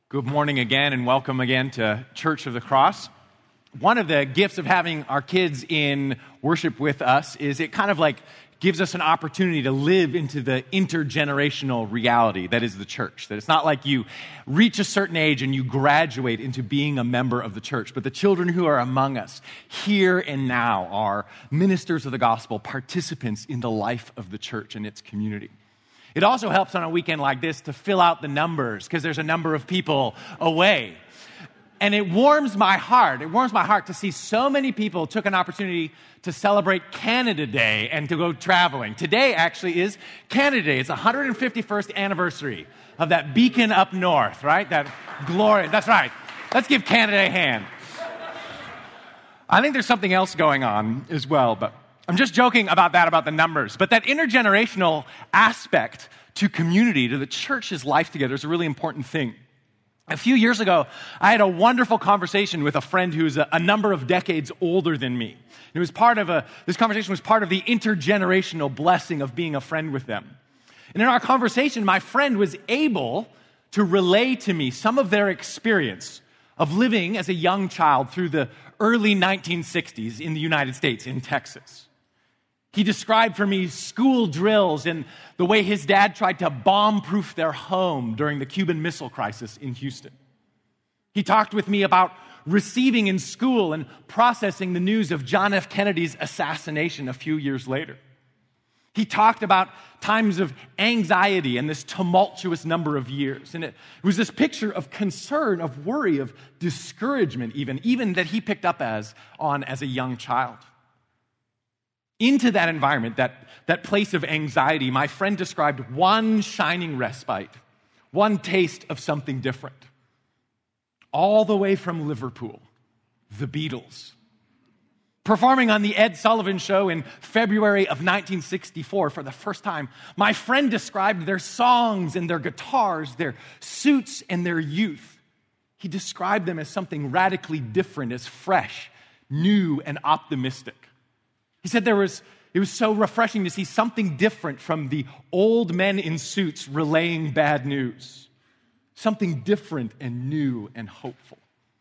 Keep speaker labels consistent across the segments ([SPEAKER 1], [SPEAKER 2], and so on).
[SPEAKER 1] Good morning again and welcome again to Church of the Cross. One of the gifts of having our kids in worship with us is it kind of like gives us an opportunity to live into the intergenerational reality that is the church. That it's not like you reach a certain age and you graduate into being a member of the church, but the children who are among us here and now are ministers of the gospel, participants in the life of the church and its community. It also helps on a weekend like this to fill out the numbers because there's a number of people away. And it warms my heart. It warms my heart to see so many people took an opportunity to celebrate Canada Day and to go traveling. Today actually is Canada Day. It's the 151st anniversary of that beacon up north, right? That glory. That's right. Let's give Canada a hand. I think there's something else going on as well, but I'm just joking about that, about the numbers. But that intergenerational aspect to community, to the church's life together is a really important thing. A few years ago, I had a wonderful conversation with a friend who's a number of decades older than me. It was this conversation was part of the intergenerational blessing of being a friend with them. And in our conversation, my friend was able to relay to me some of their experience of living as a young child through the early 1960s in the United States, in Texas. He described for me school drills and the way his dad tried to bomb-proof their home during the Cuban Missile Crisis in Houston. He talked with me about receiving in school and processing the news of John F. Kennedy's assassination a few years later. He talked about times of anxiety and this tumultuous number of years. And it was this picture of concern, of worry, of discouragement even that he picked up as a young child. Into that environment, that place of anxiety, my friend described one shining respite, one taste of something different. All the way from Liverpool, the Beatles. Performing on the Ed Sullivan Show in February of 1964 for the first time, my friend described their songs and their guitars, their suits and their youth. He described them as something radically different, as fresh, new, and optimistic. He said it was so refreshing to see something different from the old men in suits relaying bad news. Something different and new and hopeful.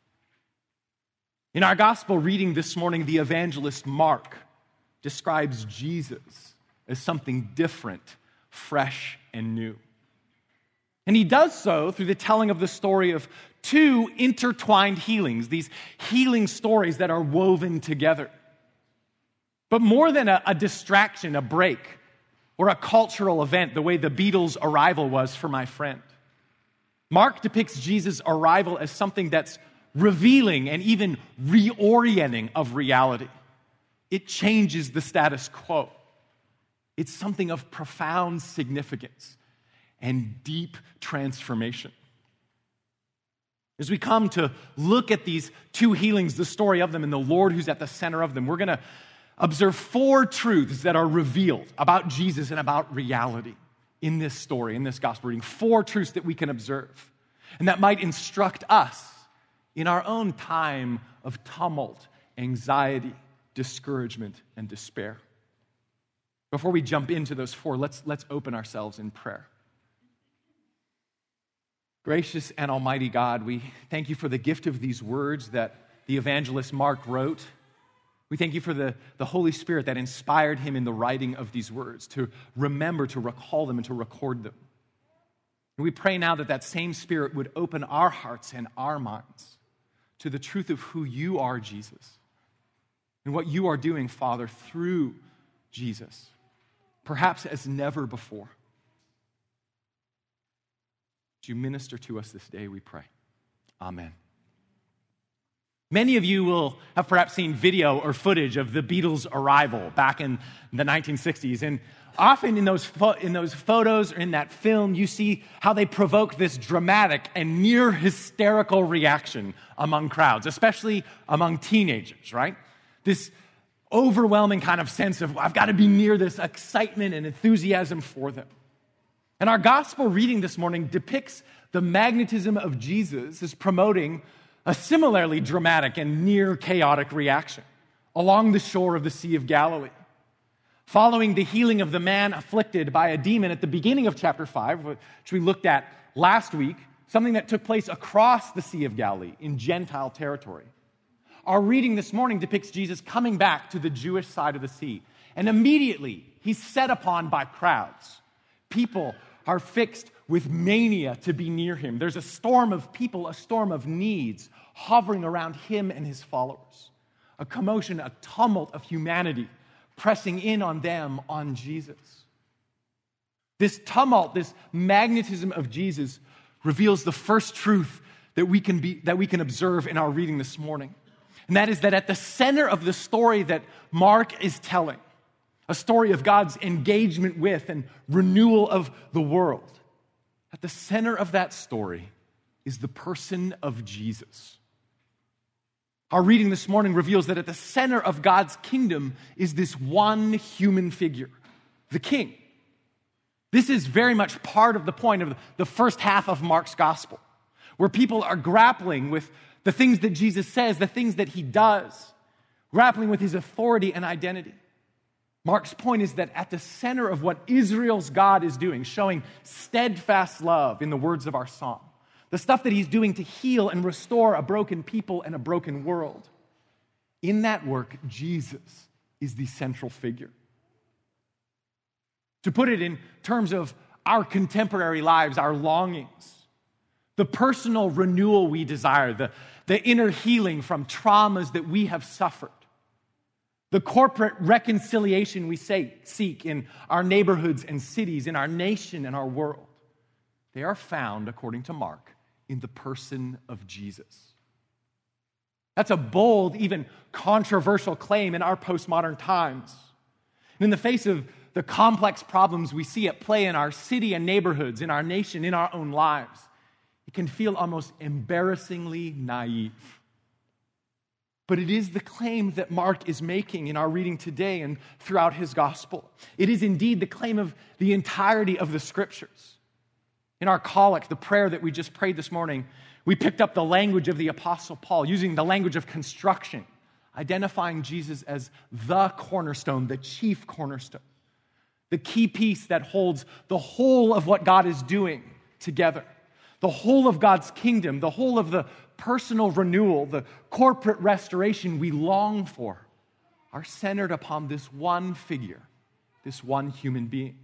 [SPEAKER 1] In our gospel reading this morning, the evangelist Mark describes Jesus as something different, fresh, and new. And he does so through the telling of the story of two intertwined healings, these healing stories that are woven together. But more than a distraction, a break, or a cultural event, the way the Beatles' arrival was for my friend, Mark depicts Jesus' arrival as something that's revealing and even reorienting of reality. It changes the status quo. It's something of profound significance and deep transformation. As we come to look at these two healings, the story of them, and the Lord who's at the center of them, we're going to observe four truths that are revealed about Jesus and about reality in this story, in this gospel reading. Four truths that we can observe and that might instruct us in our own time of tumult, anxiety, discouragement, and despair. Before we jump into those four, let's open ourselves in prayer. Gracious and almighty God, we thank you for the gift of these words that the evangelist Mark wrote. We thank you for the Holy Spirit that inspired him in the writing of these words, to remember, to recall them, and to record them. And we pray now that same Spirit would open our hearts and our minds to the truth of who you are, Jesus, and what you are doing, Father, through Jesus, perhaps as never before. Would you minister to us this day, we pray. Amen. Many of you will have perhaps seen video or footage of the Beatles' arrival back in the 1960s. And often in those photos or in that film, you see how they provoke this dramatic and near hysterical reaction among crowds, especially among teenagers, right? This overwhelming kind of sense of, I've got to be near this excitement and enthusiasm for them. And our gospel reading this morning depicts the magnetism of Jesus as promoting a similarly dramatic and near chaotic reaction along the shore of the Sea of Galilee. Following the healing of the man afflicted by a demon at the beginning of chapter 5, which we looked at last week, something that took place across the Sea of Galilee in Gentile territory. Our reading this morning depicts Jesus coming back to the Jewish side of the sea, and immediately he's set upon by crowds. People are fixed with mania to be near him. There's a storm of people, a storm of needs hovering around him and his followers. A commotion, a tumult of humanity pressing in on them, on Jesus. This tumult, this magnetism of Jesus reveals the first truth that we can observe in our reading this morning. And that is that at the center of the story that Mark is telling, a story of God's engagement with and renewal of the world, at the center of that story is the person of Jesus. Our reading this morning reveals that at the center of God's kingdom is this one human figure, the King. This is very much part of the point of the first half of Mark's gospel, where people are grappling with the things that Jesus says, the things that he does, grappling with his authority and identity. Mark's point is that at the center of what Israel's God is doing, showing steadfast love in the words of our song, the stuff that he's doing to heal and restore a broken people and a broken world, in that work, Jesus is the central figure. To put it in terms of our contemporary lives, our longings, the personal renewal we desire, the inner healing from traumas that we have suffered, the corporate reconciliation we seek in our neighborhoods and cities, in our nation and our world, they are found, according to Mark, in the person of Jesus. That's a bold, even controversial claim in our postmodern times. And in the face of the complex problems we see at play in our city and neighborhoods, in our nation, in our own lives, it can feel almost embarrassingly naive. But it is the claim that Mark is making in our reading today and throughout his gospel. It is indeed the claim of the entirety of the scriptures. In our collect, the prayer that we just prayed this morning, we picked up the language of the Apostle Paul, using the language of construction, identifying Jesus as the cornerstone, the chief cornerstone, the key piece that holds the whole of what God is doing together, the whole of God's kingdom, the whole of the personal renewal, the corporate restoration we long for, are centered upon this one figure, this one human being.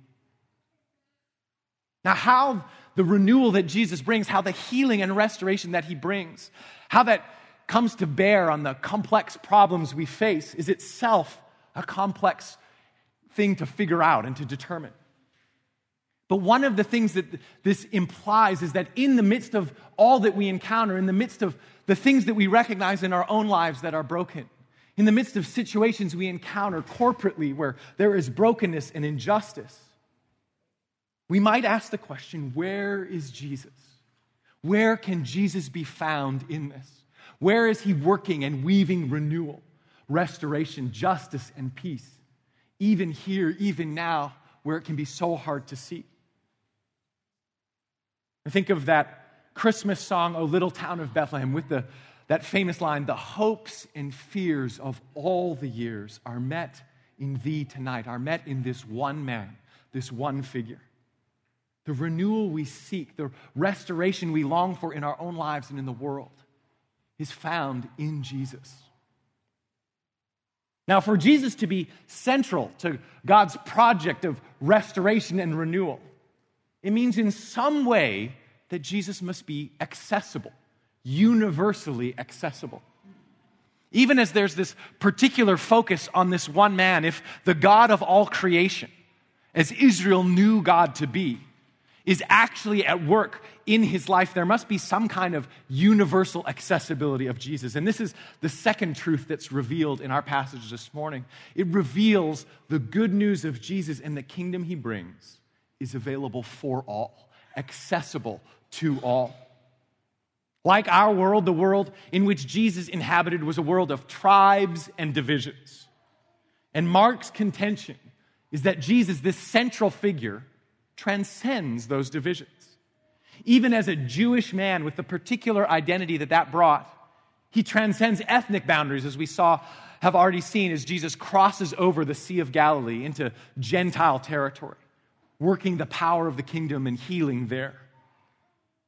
[SPEAKER 1] Now, how the renewal that Jesus brings, how the healing and restoration that he brings, how that comes to bear on the complex problems we face is itself a complex thing to figure out and to determine. But one of the things that this implies is that in the midst of all that we encounter, in the midst of the things that we recognize in our own lives that are broken, in the midst of situations we encounter corporately where there is brokenness and injustice, we might ask the question, where is Jesus? Where can Jesus be found in this? Where is he working and weaving renewal, restoration, justice, and peace? Even here, even now, where it can be so hard to see. I think of that Christmas song, O Little Town of Bethlehem, with that famous line, the hopes and fears of all the years are met in thee tonight, are met in this one man, this one figure. The renewal we seek, the restoration we long for in our own lives and in the world is found in Jesus. Now, for Jesus to be central to God's project of restoration and renewal, it means in some way that Jesus must be accessible, universally accessible. Even as there's this particular focus on this one man, if the God of all creation, as Israel knew God to be, is actually at work in his life, there must be some kind of universal accessibility of Jesus. And this is the second truth that's revealed in our passage this morning. It reveals the good news of Jesus and the kingdom he brings is available for all, accessible to all. Like our world, the world in which Jesus inhabited was a world of tribes and divisions. And Mark's contention is that Jesus, this central figure, transcends those divisions. Even as a Jewish man with the particular identity that brought, he transcends ethnic boundaries, as we have already seen as Jesus crosses over the Sea of Galilee into Gentile territory, working the power of the kingdom and healing there.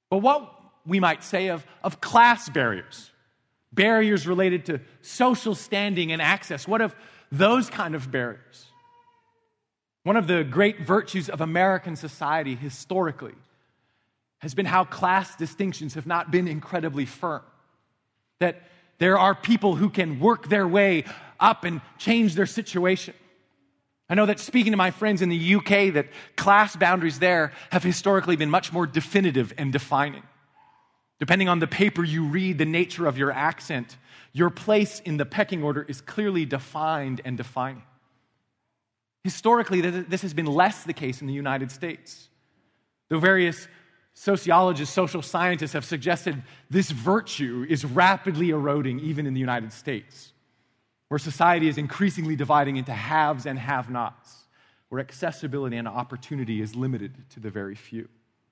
[SPEAKER 1] but what we might say of class barriers, barriers related to social standing and access. What of those kind of barriers? One of the great virtues of American society historically has been how class distinctions have not been incredibly firm. That there are people who can work their way up and change their situation. I know that speaking to my friends in the UK, that class boundaries there have historically been much more definitive and defining. Depending on the paper you read, the nature of your accent, your place in the pecking order is clearly defined and defining. Historically, this has been less the case in the United States. Though various sociologists, social scientists have suggested this virtue is rapidly eroding even in the United States, where society is increasingly dividing into haves and have-nots, where accessibility and opportunity is limited to the very few.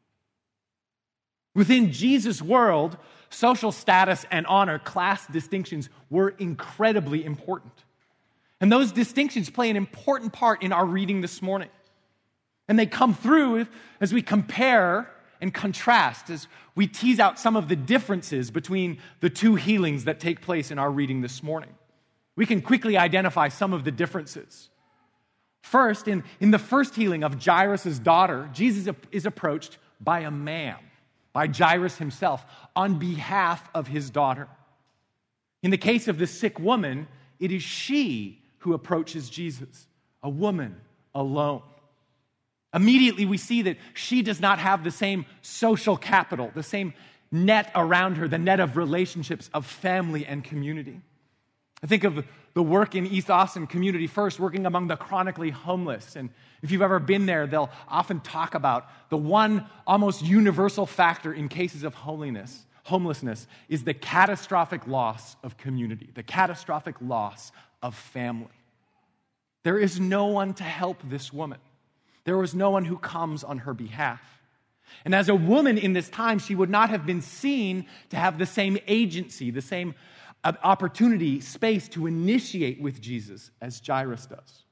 [SPEAKER 1] Within Jesus' world, social status and honor, class distinctions were incredibly important. And those distinctions play an important part in our reading this morning. And they come through as we compare and contrast, as we tease out some of the differences between the two healings that take place in our reading this morning. We can quickly identify some of the differences. First, in the first healing of Jairus' daughter, Jesus is approached by a man, by Jairus himself, on behalf of his daughter. In the case of the sick woman, it is she who approaches Jesus, a woman alone. Immediately, we see that she does not have the same social capital, the same net around her, the net of relationships, of family and community. I think of the work in East Austin Community First, working among the chronically homeless. And if you've ever been there, they'll often talk about the one almost universal factor in cases of homelessness is the catastrophic loss of community, the catastrophic loss of family. There is no one to help this woman. There was no one who comes on her behalf. And as a woman in this time, she would not have been seen to have the same agency, the same opportunity, space to initiate with Jesus as Jairus does.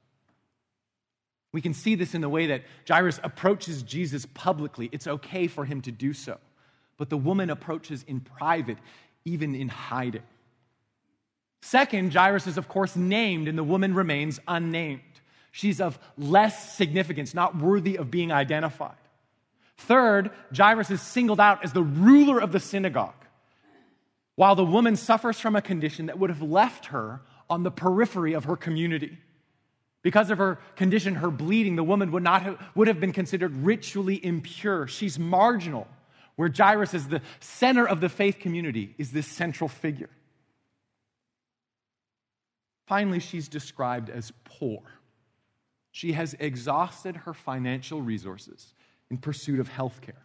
[SPEAKER 1] We can see this in the way that Jairus approaches Jesus publicly. It's okay for him to do so. But the woman approaches in private, even in hiding. Second, Jairus is, of course, named, and the woman remains unnamed. She's of less significance, not worthy of being identified. Third, Jairus is singled out as the ruler of the synagogue, while the woman suffers from a condition that would have left her on the periphery of her community. Because of her condition, her bleeding, the woman would have been considered ritually impure. She's marginal, where Jairus, as the center of the faith community, is this central figure. Finally, she's described as poor. She has exhausted her financial resources in pursuit of health care.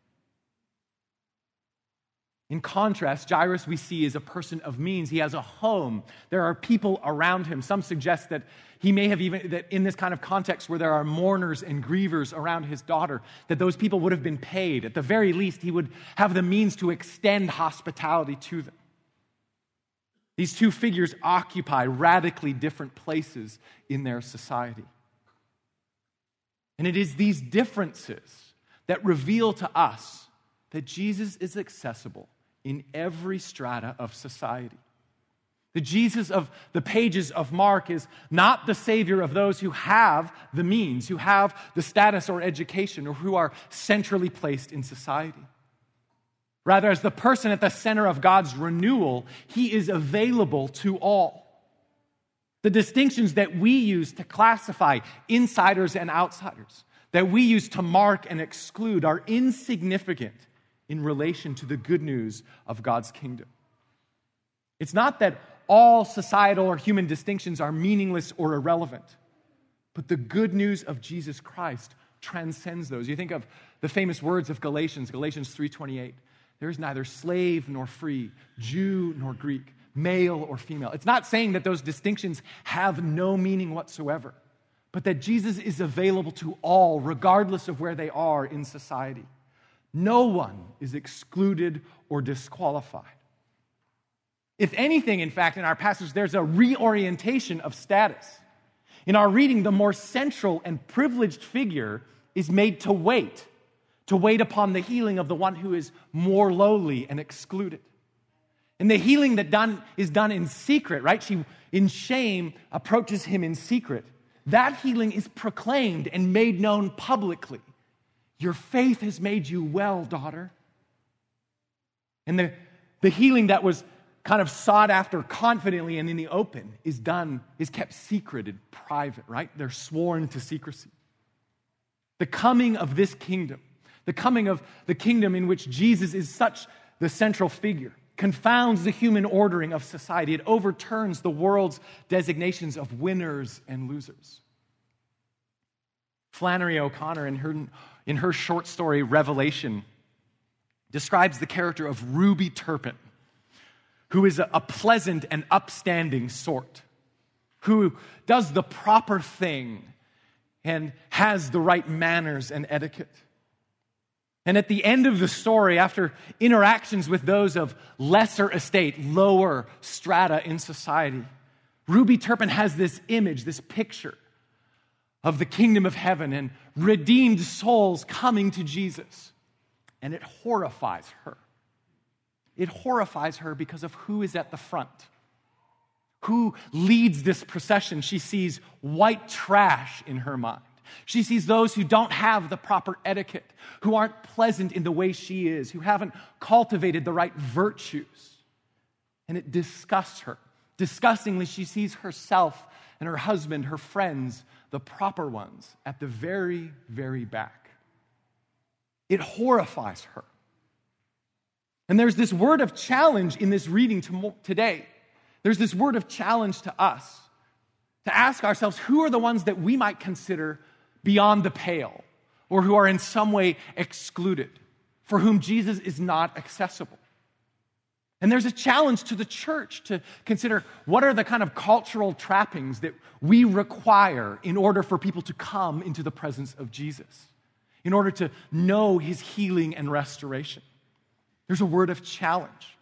[SPEAKER 1] In contrast, Jairus we see is a person of means. He has a home. There are people around him. Some suggest that he may have even, that in this kind of context where there are mourners and grievers around his daughter, that those people would have been paid. At the very least, he would have the means to extend hospitality to them. These two figures occupy radically different places in their society. And it is these differences that reveal to us that Jesus is accessible in every strata of society. The Jesus of the pages of Mark is not the Savior of those who have the means, who have the status or education, or who are centrally placed in society. Rather, as the person at the center of God's renewal, he is available to all. The distinctions that we use to classify insiders and outsiders, that we use to mark and exclude, are insignificant in relation to the good news of God's kingdom. It's not that all societal or human distinctions are meaningless or irrelevant, but the good news of Jesus Christ transcends those. You think of the famous words of Galatians 3:28. There is neither slave nor free, Jew nor Greek, male or female. It's not saying that those distinctions have no meaning whatsoever, but that Jesus is available to all, regardless of where they are in society. No one is excluded or disqualified. If anything, in fact, in our passage, there's a reorientation of status. In our reading, the more central and privileged figure is made to wait, to wait upon the healing of the one who is more lowly and excluded. And the healing that is done in secret, right? She, in shame, approaches him in secret. That healing is proclaimed and made known publicly. Your faith has made you well, daughter. And the healing that was kind of sought after confidently and in the open is kept secret and private, right? They're sworn to secrecy. The coming of this kingdom, the coming of the kingdom in which Jesus is such the central figure, confounds the human ordering of society. It overturns the world's designations of winners and losers. Flannery O'Connor, in her short story, Revelation, describes the character of Ruby Turpin, who is a pleasant and upstanding sort, who does the proper thing and has the right manners and etiquette. And at the end of the story, after interactions with those of lesser estate, lower strata in society, Ruby Turpin has this image, this picture of the kingdom of heaven and redeemed souls coming to Jesus. And it horrifies her. It horrifies her because of who is at the front. Who leads this procession? She sees white trash in her mind. She sees those who don't have the proper etiquette, who aren't pleasant in the way she is, who haven't cultivated the right virtues. And it disgusts her. Disgustingly, she sees herself and her husband, her friends, the proper ones, at the very, very back. It horrifies her. And there's this word of challenge in this reading today. There's this word of challenge to us, to ask ourselves, who are the ones that we might consider beyond the pale, or who are in some way excluded, for whom Jesus is not accessible? And there's a challenge to the church to consider what are the kind of cultural trappings that we require in order for people to come into the presence of Jesus, in order to know his healing and restoration. There's a word of challenge.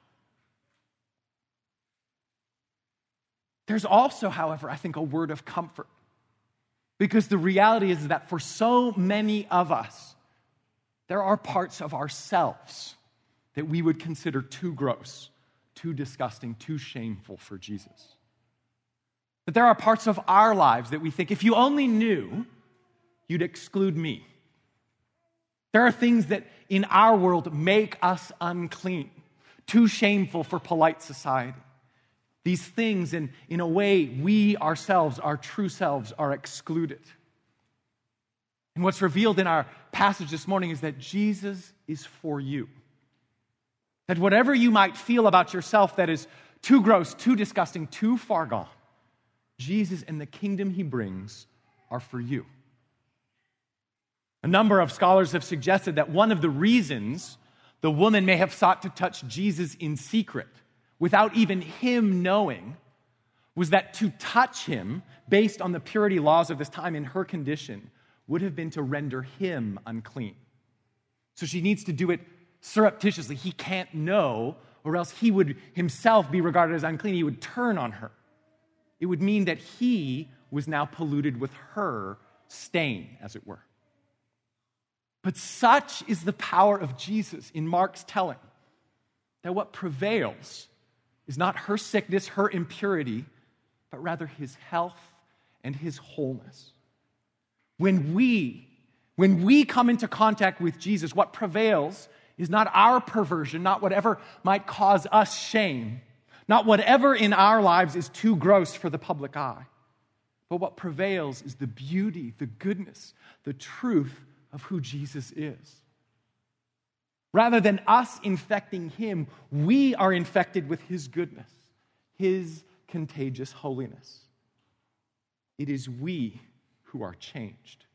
[SPEAKER 1] There's also, however, I think, a word of comfort. Because the reality is that for so many of us, there are parts of ourselves that we would consider too gross, too disgusting, too shameful for Jesus. That there are parts of our lives that we think, if you only knew, you'd exclude me. There are things that in our world make us unclean, too shameful for polite society. These things, in a way, we ourselves, our true selves, are excluded. And what's revealed in our passage this morning is that Jesus is for you. That whatever you might feel about yourself that is too gross, too disgusting, too far gone, Jesus and the kingdom he brings are for you. A number of scholars have suggested that one of the reasons the woman may have sought to touch Jesus in secret, without even him knowing, was that to touch him, based on the purity laws of this time in her condition, would have been to render him unclean. So she needs to do it surreptitiously. He can't know, or else he would himself be regarded as unclean. He would turn on her. It would mean that he was now polluted with her stain, as it were. But such is the power of Jesus in Mark's telling, that what prevails is not her sickness, her impurity, but rather his health and his wholeness. When we come into contact with Jesus, what prevails is not our perversion, not whatever might cause us shame, not whatever in our lives is too gross for the public eye, but what prevails is the beauty, the goodness, the truth of who Jesus is. Rather than us infecting him, we are infected with his goodness, his contagious holiness. It is we who are changed.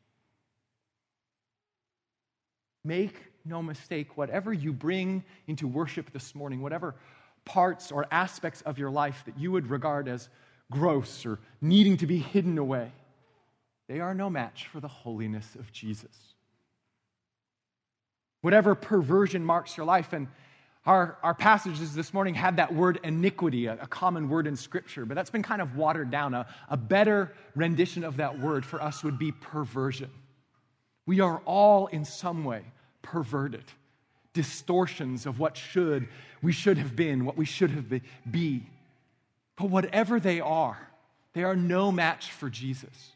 [SPEAKER 1] Make no mistake, whatever you bring into worship this morning, whatever parts or aspects of your life that you would regard as gross or needing to be hidden away, they are no match for the holiness of Jesus. Whatever perversion marks your life, and our passages this morning had that word iniquity, a common word in Scripture, but that's been kind of watered down. A better rendition of that word for us would be perversion. We are all in some way perverted, distortions of what we should have been, what we should have be. But whatever they are no match for Jesus.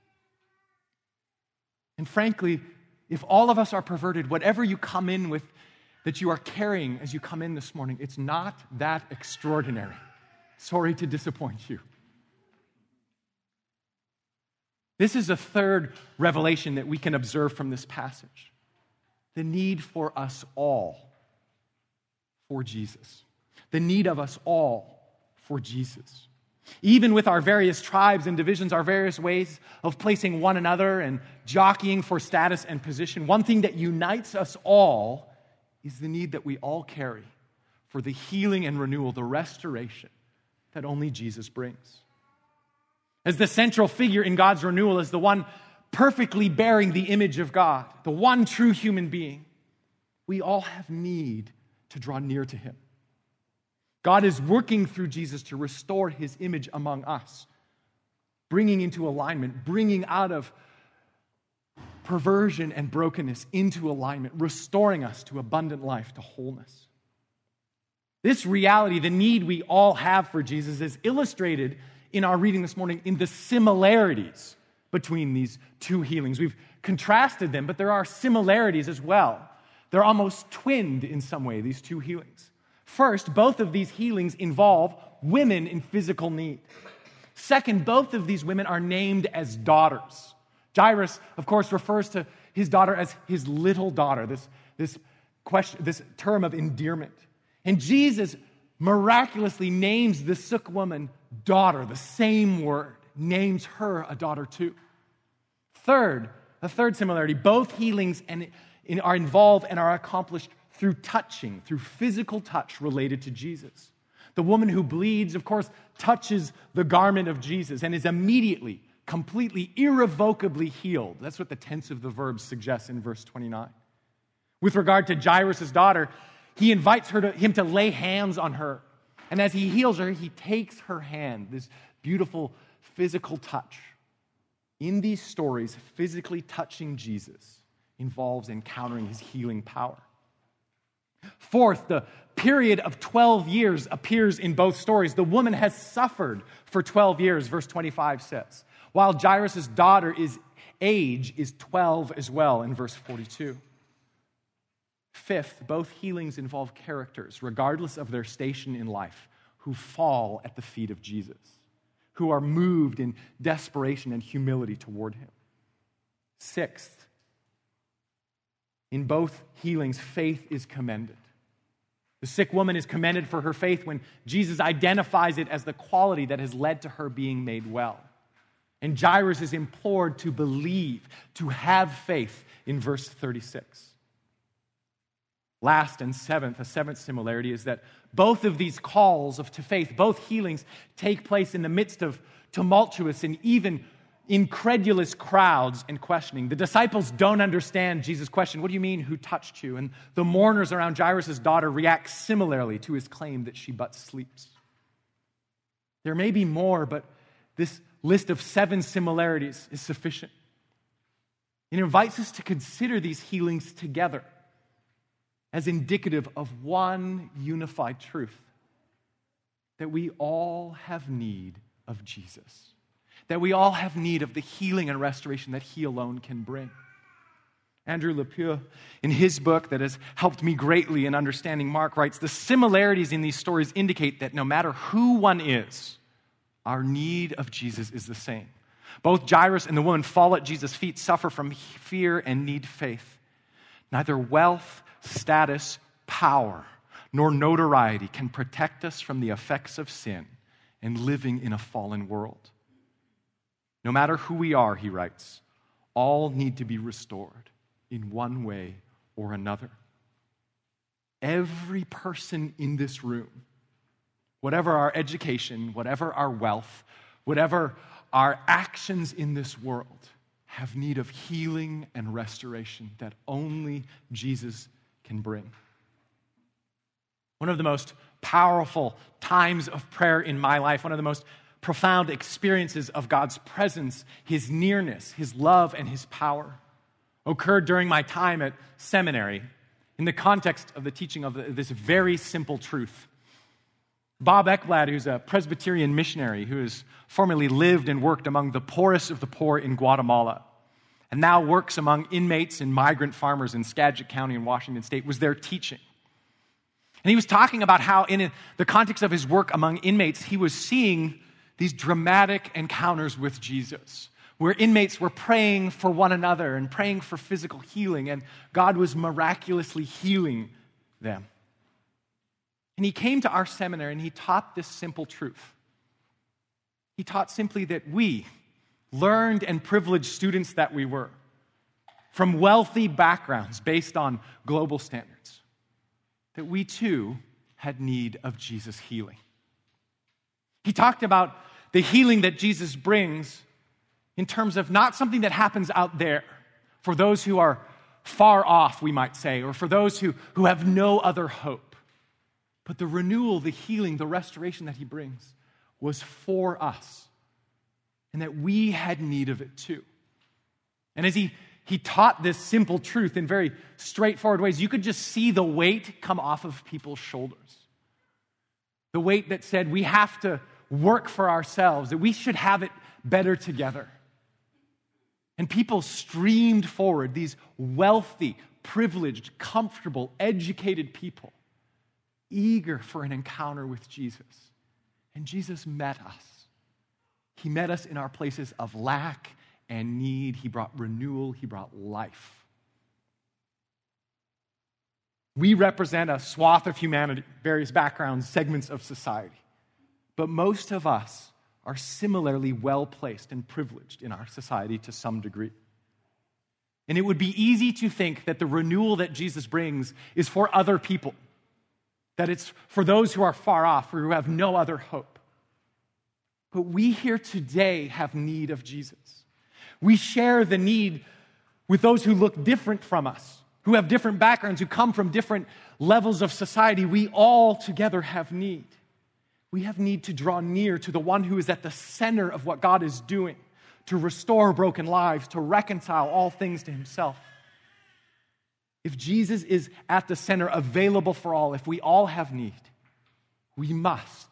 [SPEAKER 1] And frankly, if all of us are perverted, whatever you come in with that you are carrying as you come in this morning, it's not that extraordinary. Sorry to disappoint you. This is a third revelation that we can observe from this passage. The need for us all for Jesus. The need of us all for Jesus. Even with our various tribes and divisions, our various ways of placing one another and jockeying for status and position, one thing that unites us all is the need that we all carry for the healing and renewal, the restoration that only Jesus brings. As the central figure in God's renewal, as the one perfectly bearing the image of God, the one true human being, we all have need to draw near to him. God is working through Jesus to restore his image among us, bringing into alignment, bringing out of perversion and brokenness into alignment, restoring us to abundant life, to wholeness. This reality, the need we all have for Jesus, is illustrated in our reading this morning in the similarities between these two healings. We've contrasted them, but there are similarities as well. They're almost twinned in some way, these two healings. First, both of these healings involve women in physical need. Second, both of these women are named as daughters. Jairus, of course, refers to his daughter as his little daughter, this term of endearment. And Jesus miraculously names the sick woman daughter, the same word, names her a daughter too. Third, a third similarity, both healings are involved and are accomplished through touching, through physical touch related to Jesus. The woman who bleeds, of course, touches the garment of Jesus and is immediately, completely, irrevocably healed. That's what the tense of the verb suggests in verse 29. With regard to Jairus' daughter, he invites him to lay hands on her. And as he heals her, he takes her hand, this beautiful physical touch. In these stories, physically touching Jesus involves encountering his healing power. Fourth, the period of 12 years appears in both stories. The woman has suffered for 12 years, verse 25 says, while Jairus' daughter's age is 12 as well in verse 42. Fifth, both healings involve characters, regardless of their station in life, who fall at the feet of Jesus, who are moved in desperation and humility toward him. Sixth, in both healings, faith is commended. The sick woman is commended for her faith when Jesus identifies it as the quality that has led to her being made well. And Jairus is implored to believe, to have faith in verse 36. Last and seventh, a seventh similarity is that both of these calls to faith, both healings, take place in the midst of tumultuous and even incredulous crowds and questioning. The disciples don't understand Jesus' question, what do you mean, who touched you? And the mourners around Jairus' daughter react similarly to his claim that she but sleeps. There may be more, but this list of 7 similarities is sufficient. It invites us to consider these healings together as indicative of one unified truth, that we all have need of Jesus. That we all have need of the healing and restoration that he alone can bring. Andrew Lepure, in his book that has helped me greatly in understanding Mark, writes, the similarities in these stories indicate that no matter who one is, our need of Jesus is the same. Both Jairus and the woman fall at Jesus' feet, suffer from fear, and need faith. Neither wealth, status, power, nor notoriety can protect us from the effects of sin and living in a fallen world. No matter who we are, he writes, all need to be restored in one way or another. Every person in this room, whatever our education, whatever our wealth, whatever our actions in this world, have need of healing and restoration that only Jesus can bring. One of the most powerful times of prayer in my life, one of the most profound experiences of God's presence, his nearness, his love, and his power occurred during my time at seminary in the context of the teaching of this very simple truth. Bob Ekblad, who's a Presbyterian missionary who has formerly lived and worked among the poorest of the poor in Guatemala, and now works among inmates and migrant farmers in Skagit County in Washington State, was there teaching. And he was talking about how in the context of his work among inmates, he was seeing these dramatic encounters with Jesus, where inmates were praying for one another and praying for physical healing, and God was miraculously healing them. And he came to our seminary and he taught this simple truth. He taught simply that we, learned and privileged students that we were, from wealthy backgrounds based on global standards, that we too had need of Jesus' healing. He talked about the healing that Jesus brings in terms of not something that happens out there for those who are far off, we might say, or for those who have no other hope. But the renewal, the healing, the restoration that he brings was for us, and that we had need of it too. And as he taught this simple truth in very straightforward ways, you could just see the weight come off of people's shoulders. The weight that said we have to work for ourselves, that we should have it better together. And people streamed forward, these wealthy, privileged, comfortable, educated people, eager for an encounter with Jesus. And Jesus met us. He met us in our places of lack and need. He brought renewal. He brought life. We represent a swath of humanity, various backgrounds, segments of society. But most of us are similarly well-placed and privileged in our society to some degree. And it would be easy to think that the renewal that Jesus brings is for other people, that it's for those who are far off or who have no other hope. But we here today have need of Jesus. We share the need with those who look different from us, who have different backgrounds, who come from different levels of society. We all together have need. We have need to draw near to the one who is at the center of what God is doing, to restore broken lives, to reconcile all things to himself. If Jesus is at the center, available for all, if we all have need, we must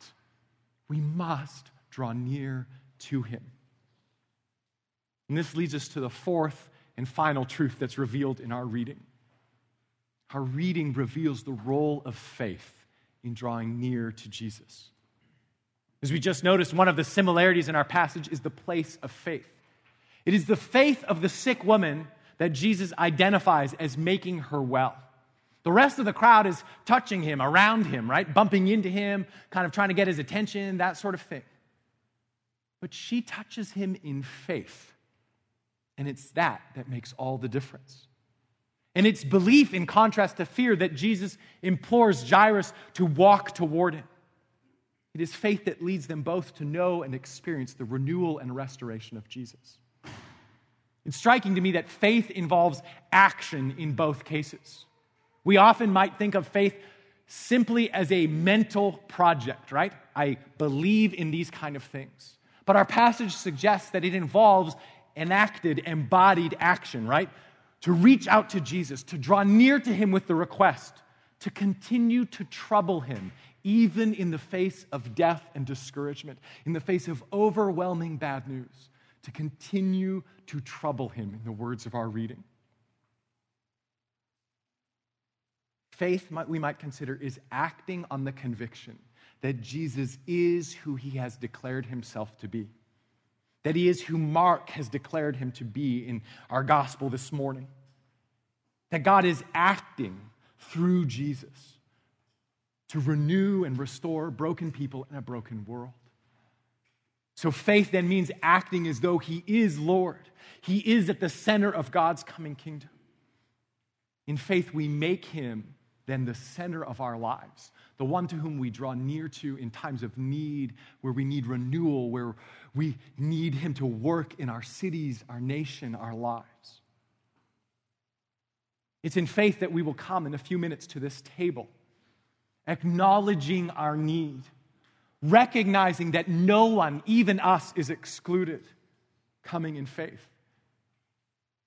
[SPEAKER 1] draw near to him. And this leads us to the fourth and final truth that's revealed in our reading. Our reading reveals the role of faith in drawing near to Jesus. As we just noticed, one of the similarities in our passage is the place of faith. It is the faith of the sick woman that Jesus identifies as making her well. The rest of the crowd is touching him, around him, right? Bumping into him, kind of trying to get his attention, that sort of thing. But she touches him in faith. And it's that makes all the difference. And it's belief, in contrast to fear, that Jesus implores Jairus to walk toward him. It is faith that leads them both to know and experience the renewal and restoration of Jesus. It's striking to me that faith involves action in both cases. We often might think of faith simply as a mental project, right? I believe in these kind of things. But our passage suggests that it involves enacted, embodied action, right? To reach out to Jesus, to draw near to him with the request, to continue to trouble him, even in the face of death and discouragement, in the face of overwhelming bad news, to continue to trouble him, in the words of our reading. Faith, we might consider, is acting on the conviction that Jesus is who he has declared himself to be, that he is who Mark has declared him to be in our gospel this morning, that God is acting through Jesus to renew and restore broken people in a broken world. So faith then means acting as though he is Lord. He is at the center of God's coming kingdom. In faith, we make him then the center of our lives, the one to whom we draw near to in times of need, where we need renewal, where we need him to work in our cities, our nation, our lives. It's in faith that we will come in a few minutes to this table, acknowledging our need, recognizing that no one, even us, is excluded, coming in faith.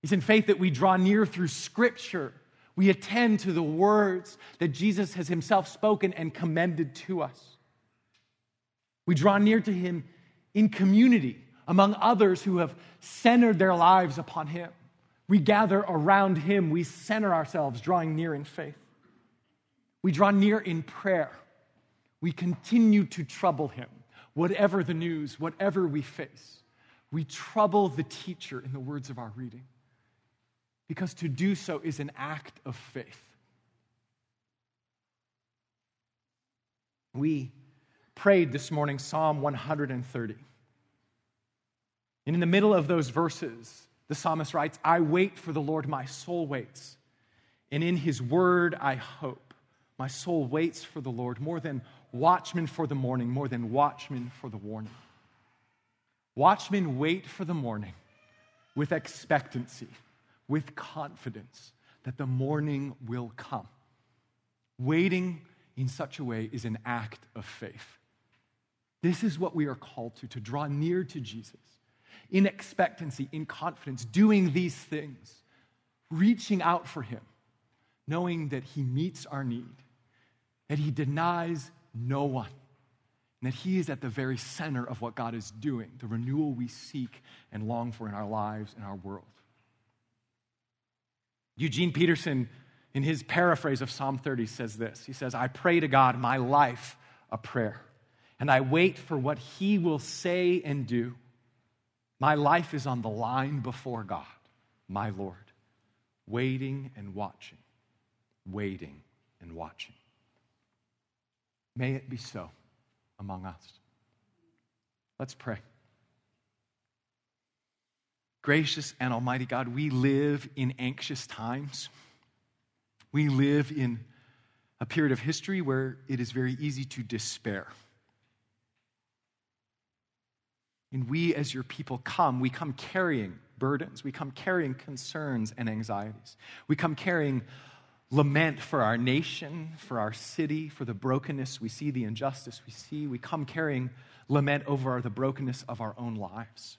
[SPEAKER 1] It's in faith that we draw near through Scripture. We attend to the words that Jesus has himself spoken and commended to us. We draw near to him in community among others who have centered their lives upon him. We gather around him. We center ourselves, drawing near in faith. We draw near in prayer. We continue to trouble him, whatever the news, whatever we face. We trouble the teacher in the words of our reading, because to do so is an act of faith. We prayed this morning Psalm 130. And in the middle of those verses, the psalmist writes, "I wait for the Lord, my soul waits, and in his word I hope. My soul waits for the Lord, more than watchmen for the morning, more than watchmen for the warning." Watchmen wait for the morning with expectancy, with confidence that the morning will come. Waiting in such a way is an act of faith. This is what we are called to draw near to Jesus in expectancy, in confidence, doing these things, reaching out for him, knowing that he meets our need, that he denies no one, and that he is at the very center of what God is doing, the renewal we seek and long for in our lives and our world. Eugene Peterson, in his paraphrase of Psalm 30, says this. He says, "I pray to God, my life a prayer, and I wait for what he will say and do. My life is on the line before God, my Lord, waiting and watching, waiting and watching." May it be so among us. Let's pray. Gracious and almighty God, we live in anxious times. We live in a period of history where it is very easy to despair. And we as your people we come carrying burdens. We come carrying concerns and anxieties. We come carrying lament for our nation, for our city, for the brokenness we see, the injustice we see. We come carrying lament over the brokenness of our own lives.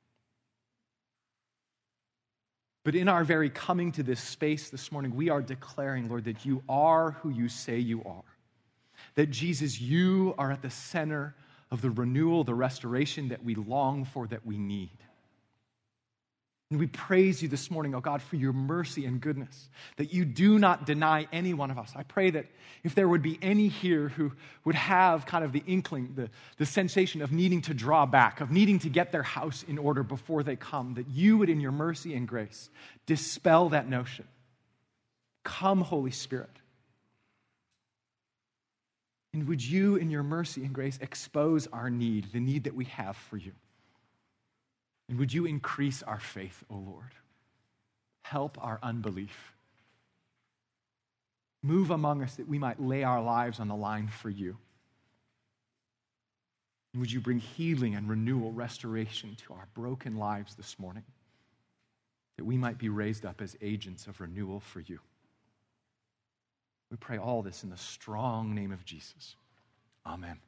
[SPEAKER 1] But in our very coming to this space this morning, we are declaring, Lord, that you are who you say you are. That Jesus, you are at the center of the renewal, the restoration that we long for, that we need. And we praise you this morning, oh God, for your mercy and goodness, that you do not deny any one of us. I pray that if there would be any here who would have kind of the inkling, the sensation of needing to draw back, of needing to get their house in order before they come, that you would, in your mercy and grace, dispel that notion. Come, Holy Spirit. And would you, in your mercy and grace, expose our need, the need that we have for you? And would you increase our faith, O Lord? Help our unbelief. Move among us that we might lay our lives on the line for you. And would you bring healing and renewal, restoration to our broken lives this morning, that we might be raised up as agents of renewal for you. We pray all this in the strong name of Jesus. Amen.